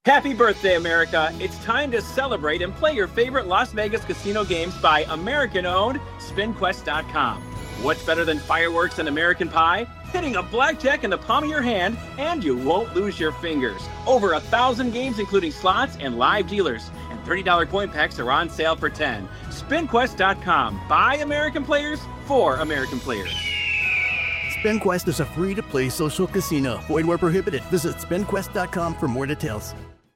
Happy birthday, America. It's time to celebrate and play your favorite Las Vegas casino games by American-owned SpinQuest.com. What's better than fireworks and American pie? Hitting a blackjack in the palm of your hand, and you won't lose your fingers. Over 1,000 games, including slots and live dealers. And $30 coin packs are on sale for $10. SpinQuest.com. By American players, for American players. SpinQuest is a free-to-play social casino. Void where prohibited. Visit SpinQuest.com for more details.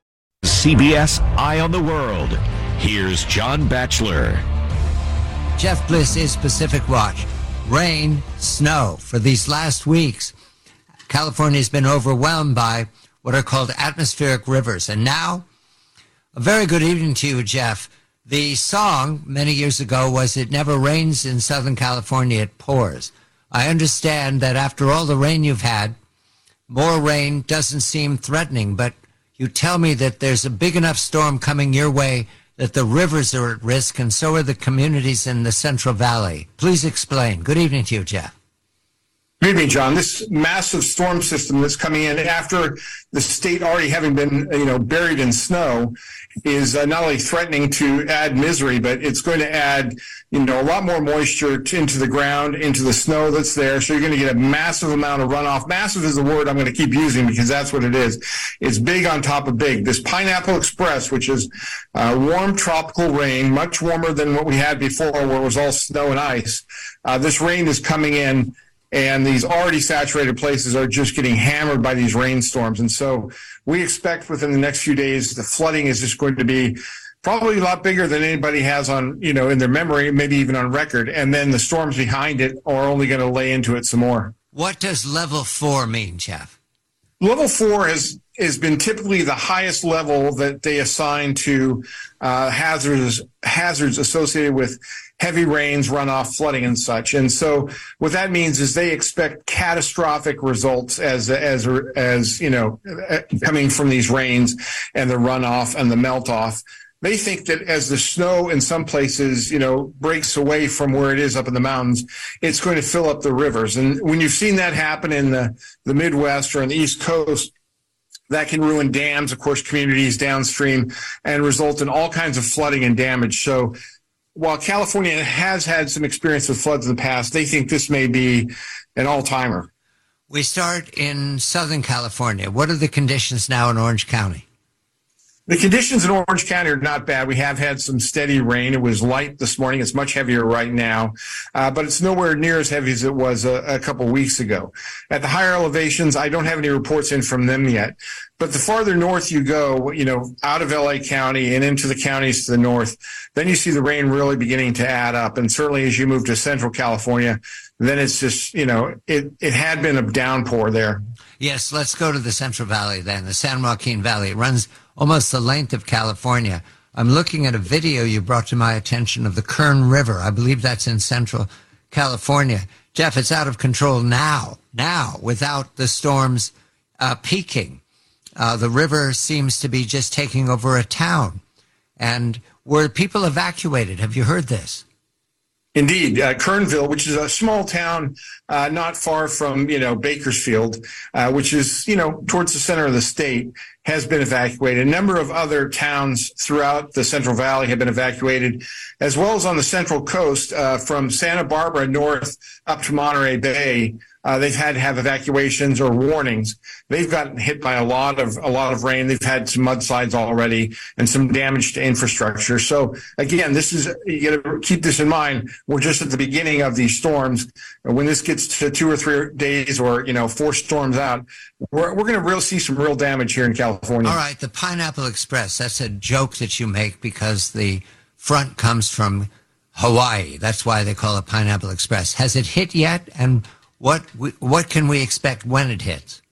CBS Eye on the World. Here's John Batchelor. Jeff Bliss is Pacific Watch. Rain, snow for these last weeks. California's been overwhelmed by what are called atmospheric rivers. And now, a very good evening to you, Jeff. The song many years ago was "It Never Rains in Southern California, It Pours." I understand that after all the rain you've had, more rain doesn't seem threatening, but you tell me that there's a big enough storm coming your way that the rivers are at risk, and so are the communities in the Central Valley. Please explain. Good evening to you, Jeff. Good evening, John. This massive storm system that's coming in after the state already having been, buried in snow is not only threatening to add misery, but it's going to add, a lot more moisture into the ground, into the snow that's there. So you're going to get a massive amount of runoff. Massive is the word I'm going to keep using because that's what it is. It's big on top of big. This Pineapple Express, which is warm tropical rain, much warmer than what we had before where it was all snow and ice. This rain is coming in. And these already saturated places are just getting hammered by these rainstorms. And so we expect within the next few days, the flooding is just going to be probably a lot bigger than anybody has on, in their memory, maybe even on record. And then the storms behind it are only going to lay into it some more. What does level 4 mean, Jeff? Level 4 has been typically the highest level that they assign to hazards associated with heavy rains, runoff, flooding, and such. And so what that means is they expect catastrophic results as coming from these rains and the runoff and the melt off. They think that as the snow in some places, breaks away from where it is up in the mountains, it's going to fill up the rivers. And when you've seen that happen in the Midwest or on the East Coast, that can ruin dams, of course, communities downstream, and result in all kinds of flooding and damage. So while California has had some experience with floods in the past, they think this may be an all-timer. We start in Southern California. What are the conditions now in Orange County? The conditions in Orange County are not bad. We have had some steady rain. It was light this morning. It's much heavier right now, but it's nowhere near as heavy as it was a couple weeks ago. At the higher elevations, I don't have any reports in from them yet. But the farther north you go, out of LA County and into the counties to the north, then you see the rain really beginning to add up. And certainly as you move to Central California, then it's just, it had been a downpour there. Yes, let's go to the Central Valley then, the San Joaquin Valley. It runs almost the length of California. I'm looking at a video you brought to my attention of the Kern River. I believe that's in Central California. Jeff, it's out of control now, without the storms peaking. The river seems to be just taking over a town. And were people evacuated? Have you heard this? Indeed. Kernville, which is a small town not far from, Bakersfield, which is, towards the center of the state, has been evacuated. A number of other towns throughout the Central Valley have been evacuated, as well as on the Central Coast from Santa Barbara north up to Monterey Bay. They've had to have evacuations or warnings. They've gotten hit by a lot of rain. They've had some mudslides already and some damage to infrastructure. So again, you got to keep this in mind. We're just at the beginning of these storms. When this gets to 2 or 3 days or, 4 storms out, we're going to really see some real damage here in California. All right. The Pineapple Express, that's a joke that you make because the front comes from Hawaii. That's why they call it Pineapple Express. Has it hit yet? And what can we expect when it hits?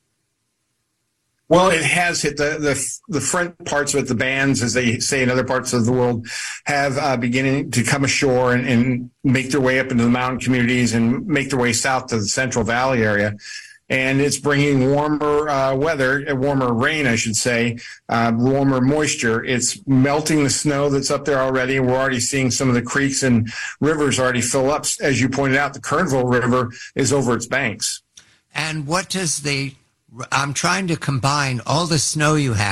Well, it has hit the front parts of it. The bands, as they say in other parts of the world, have beginning to come ashore and make their way up into the mountain communities and make their way south to the Central Valley area. And it's bringing warmer weather, warmer rain, I should say, warmer moisture. It's melting the snow that's up there already. We're already seeing some of the creeks and rivers already fill up. As you pointed out, the Kernville River is over its banks. And I'm trying to combine all the snow you had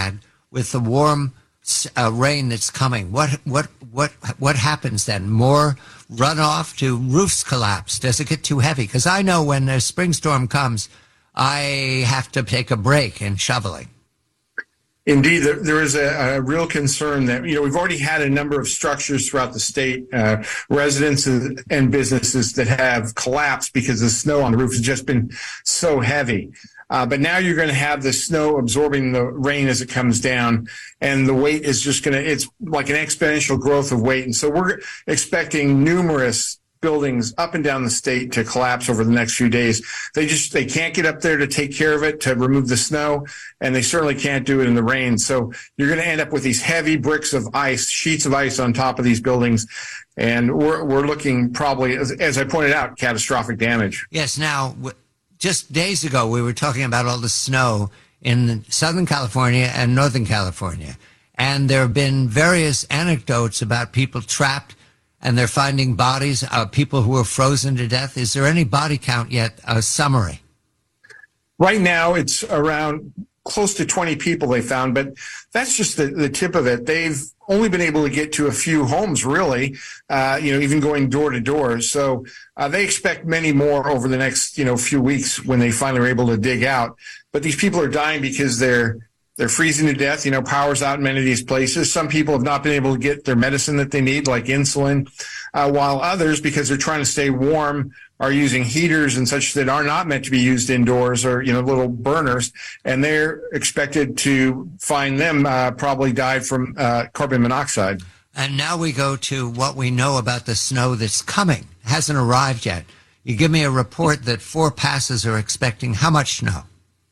with the warm rain that's coming, what happens then? More runoff? Do roofs collapse? Does it get too heavy? Because I know when a spring storm comes, I have to take a break in shoveling. Indeed, there is a real concern that, we've already had a number of structures throughout the state, residences and businesses that have collapsed because the snow on the roof has just been so heavy. But now you're going to have the snow absorbing the rain as it comes down, and the weight is just it's like an exponential growth of weight. And so we're expecting numerous buildings up and down the state to collapse over the next few days. They can't get up there to take care of it, to remove the snow, and they certainly can't do it in the rain. So you're going to end up with these heavy bricks of ice, sheets of ice on top of these buildings. And we're looking probably, as I pointed out, catastrophic damage. Yes. Now, just days ago, we were talking about all the snow in Southern California and Northern California. And there have been various anecdotes about people trapped and they're finding bodies of people who are frozen to death. Is there any body count yet? A summary? Right now, it's around close to 20 people they found, but that's just the tip of it. They've only been able to get to a few homes, really, even going door to door. So they expect many more over the next, few weeks when they finally are able to dig out. But these people are dying because they're freezing to death. Power's out in many of these places. Some people have not been able to get their medicine that they need, like insulin, while others, because they're trying to stay warm, are using heaters and such that are not meant to be used indoors, or, little burners. And they're expected to find them probably died from carbon monoxide. And now we go to what we know about the snow that's coming. It hasn't arrived yet. You give me a report that 4 passes are expecting how much snow?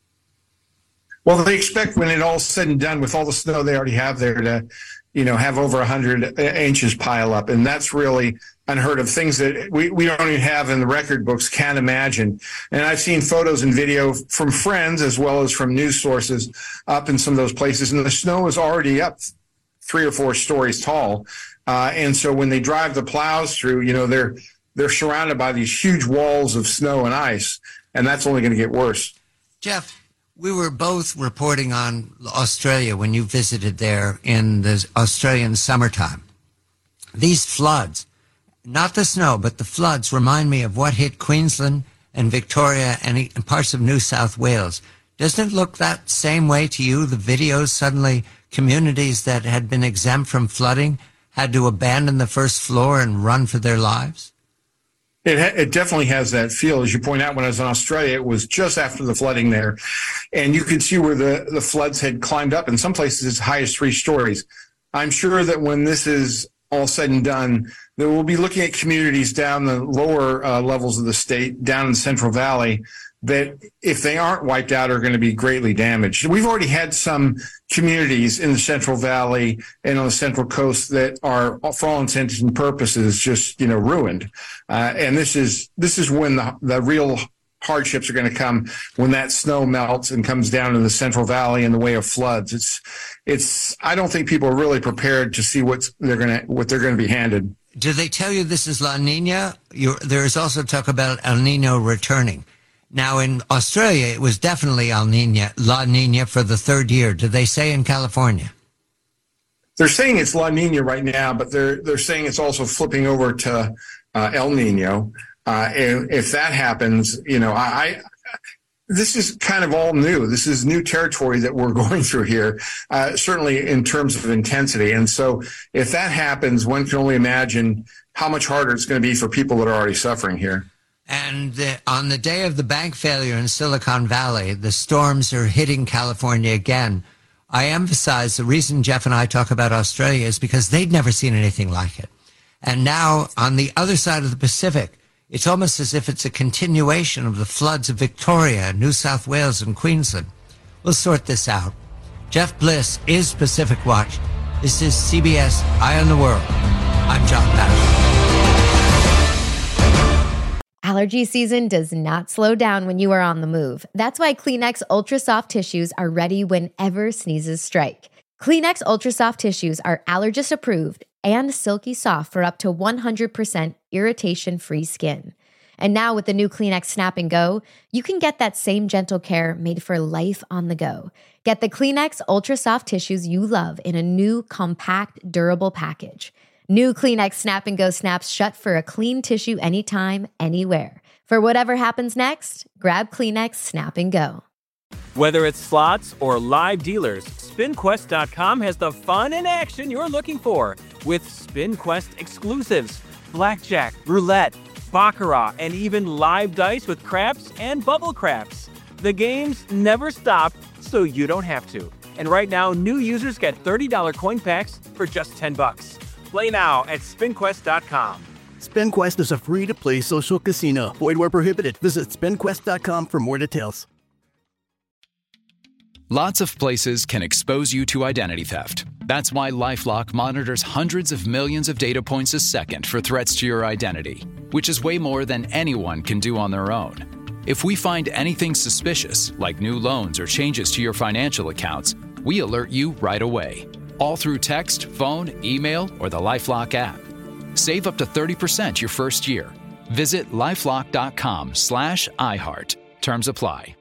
Well, they expect when it all's said and done with all the snow they already have there to, have over 100 inches pile up. And that's really unheard of, things that we don't even have in the record books, can't imagine. And I've seen photos and video from friends as well as from news sources up in some of those places. And the snow is already up 3 or 4 stories tall. And so when they drive the plows through, they're surrounded by these huge walls of snow and ice. And that's only going to get worse. Jeff, we were both reporting on Australia when you visited there in the Australian summertime. These floods, not the snow, but the floods, remind me of what hit Queensland and Victoria and parts of New South Wales. Doesn't it look that same way to you? The videos, suddenly communities that had been exempt from flooding had to abandon the first floor and run for their lives? It definitely has that feel. As you point out, when I was in Australia, it was just after the flooding there. And you could see where the floods had climbed up, in some places as high as 3 stories. I'm sure that when this is all said and done, that we'll be looking at communities down the lower levels of the state, down in the Central Valley, that if they aren't wiped out are going to be greatly damaged. We've already had some communities in the Central Valley and on the Central Coast that are, for all intents and purposes, just, ruined. And this is when the real hardships are going to come, when that snow melts and comes down in the Central Valley in the way of floods. I don't think people are really prepared to see what they're going to be handed. Do they tell you this is La Nina? There is also talk about El Nino returning. Now, in Australia, it was definitely La Nina for the 3rd year. Did they say in California? They're saying it's La Nina right now, but they're saying it's also flipping over to El Nino. And if that happens, this is kind of all new. This is new territory that we're going through here, certainly in terms of intensity. And so if that happens, one can only imagine how much harder it's going to be for people that are already suffering here. And on the day of the bank failure in Silicon Valley, the storms are hitting California again. I emphasize the reason Jeff and I talk about Australia is because they'd never seen anything like it. And now on the other side of the Pacific, it's almost as if it's a continuation of the floods of Victoria, New South Wales, and Queensland. We'll sort this out. Jeff Bliss is Pacific Watch. This is CBS Eye on the World. I'm John Patterson. Allergy season does not slow down when you are on the move. That's why Kleenex Ultra Soft Tissues are ready whenever sneezes strike. Kleenex Ultra Soft Tissues are allergist approved and silky soft for up to 100% irritation-free skin. And now with the new Kleenex Snap and Go, you can get that same gentle care made for life on the go. Get the Kleenex Ultra Soft Tissues you love in a new, compact, durable package. New Kleenex Snap and Go snaps shut for a clean tissue anytime, anywhere. For whatever happens next, grab Kleenex Snap and Go. Whether it's slots or live dealers, SpinQuest.com has the fun and action you're looking for with SpinQuest exclusives, blackjack, roulette, baccarat, and even live dice with craps and bubble craps. The games never stop, so you don't have to. And right now, new users get $30 coin packs for just $10. Play now at SpinQuest.com. SpinQuest is a free-to-play social casino. Void where prohibited. Visit SpinQuest.com for more details. Lots of places can expose you to identity theft. That's why LifeLock monitors hundreds of millions of data points a second for threats to your identity, which is way more than anyone can do on their own. If we find anything suspicious, like new loans or changes to your financial accounts, we alert you right away. All through text, phone, email, or the LifeLock app. Save up to 30% your first year. Visit LifeLock.com/iHeart. Terms apply.